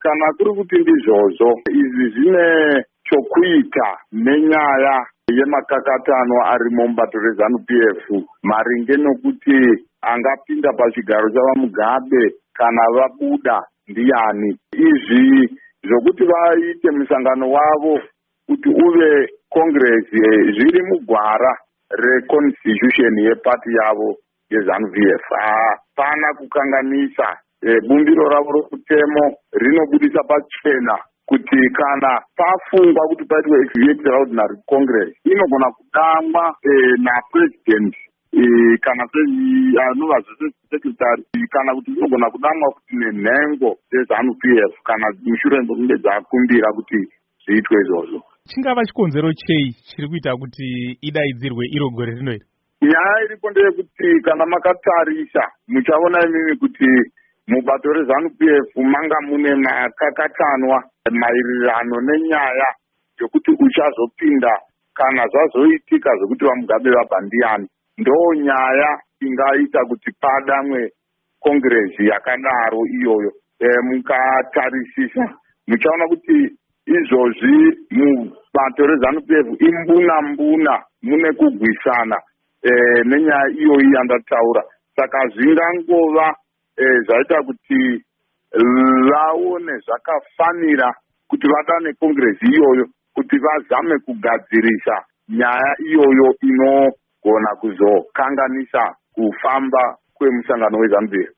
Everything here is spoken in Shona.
kana kuri kuti ndizvozvo izvi zvine chokuita nenyaya yemakakatano ari mubato reZANU-PF maringe nokuti angapinda pachigaro chavaMugabe kana vabuda ndiani. Izvi zvokuti vaite musangano wavo kuti uve Congress zviri mugwara reconstitution yepati yavo yeZANU-PF. Hapana kukanganisa. Bumbiro ravo rokutemo rinobudisa pachena kuti kana pafungwa kuti paitwe extraordinary congress inogona kutangwa napresident kana anova secretary kana kuti inogona kudamwa kuti nenhengo dzeZANU-PF kana mushure mekunge dzakumbira kuti zviitwe izvozvo. Chingava chikonzero chei chiri kuita kuti idaidzirwe iro gore rino iri? Nyaya iripo ndeyekuti kana makatarisa muchaona imimi kuti mubato reZANU-PF manga mune makakatanwa maererano nenyaya yokuti uchazopinda kana zvazoitika zvokuti vaMugabe vabva ndiani. Ndo nyaya ingaita kuti padamwe kongresi yakadaro iyoyo. Mukatarisisa muchaona kuti izvozvi mubato reZANU-PF imbuna mune kugwisana nenyaya iyoyi yandataura. Saka zvingangova zvaita kuti vaone zvakafanira kuti vadane kongresi iyoyo kuti vazame kugadzirisa nyaya iyoyo inogona kuzokanganisa kufamba kwemusangano weZANU-PF.